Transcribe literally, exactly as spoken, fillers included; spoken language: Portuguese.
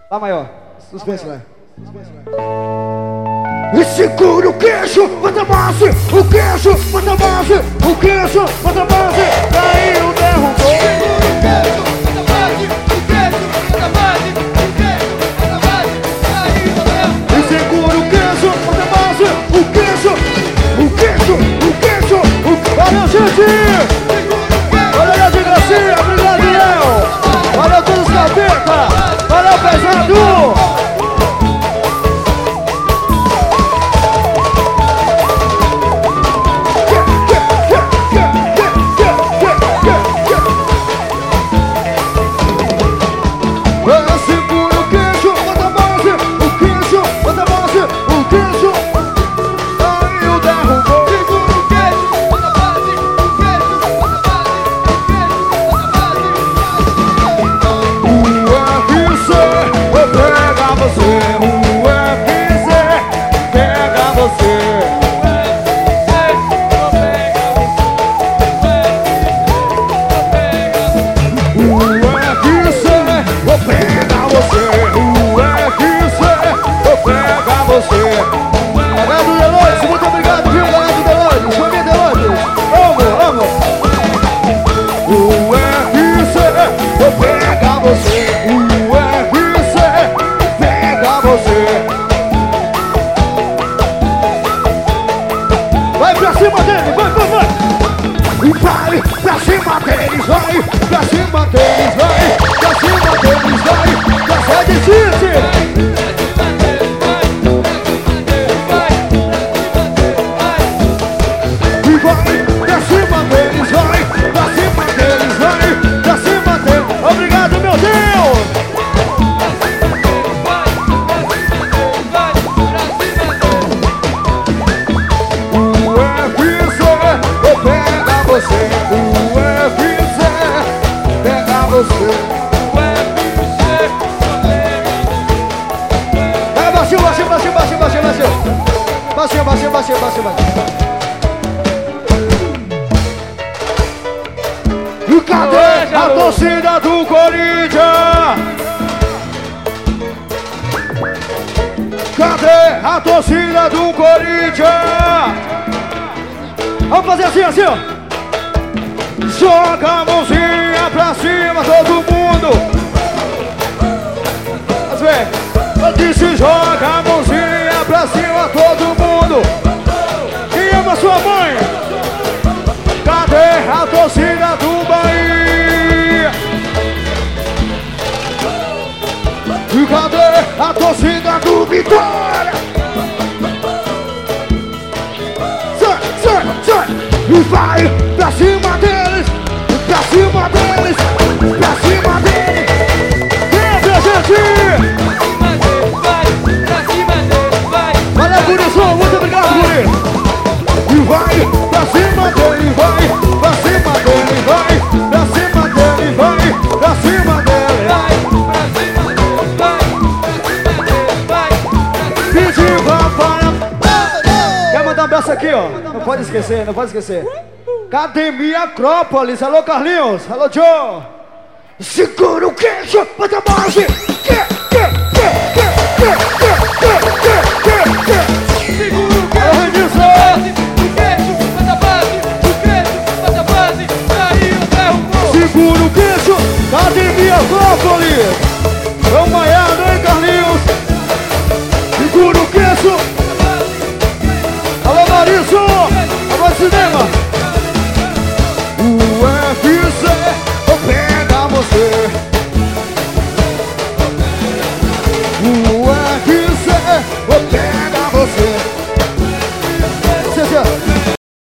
Lá maior. Suspense lá. E segura o queixo, bota base, o queixo, bota base, o queixo, bota base, caiu, derrubou. Segura o queixo, bota base, o queixo, o queixo, o queixo, o queixo. Valeu, gente! Valeu, Leandro Garcia, obrigado, Léo! Valeu, todos os capeta! Valeu, pesado! Baixinho, baixinho, baixinho, baixinho, baixinho. E cadê a torcida do Corinthians? Cadê a torcida do Corinthians? Vamos fazer assim, assim, ó. Joga a mãozinha pra cima, todo mundo. Vamos ver. Eu disse joga a mãozinha pra cima, todo mundo. Quem ama sua mãe? Cadê a torcida do Bahia? E cadê a torcida do Vitória? Sai, sai, sai. E vai pra cima deles, pra cima deles, pra cima deles. Entra, gente! Valeu, Gurição, muito obrigado, Guri! E vai pra cima dele, vai pra cima dele, vai pra cima dele, vai pra cima dele. Pediu para. Quer mandar um abraço aqui, ó? Não pode esquecer, não pode esquecer. Academia Acrópolis, alô Carlinhos, alô Joe. Segura o queixo, bota a base. Que, que, que, que, que, que, que, que, que. Segura o queixo, o queixo, bota a base, o queixo, bota a base, caiu, derrubou. Segura o queixo, Academia Acrópolis. Vamos maiando, hein, Carlinhos? segura o queixo. Alô Maurício, alô cinema. O F C pega você. O F C pega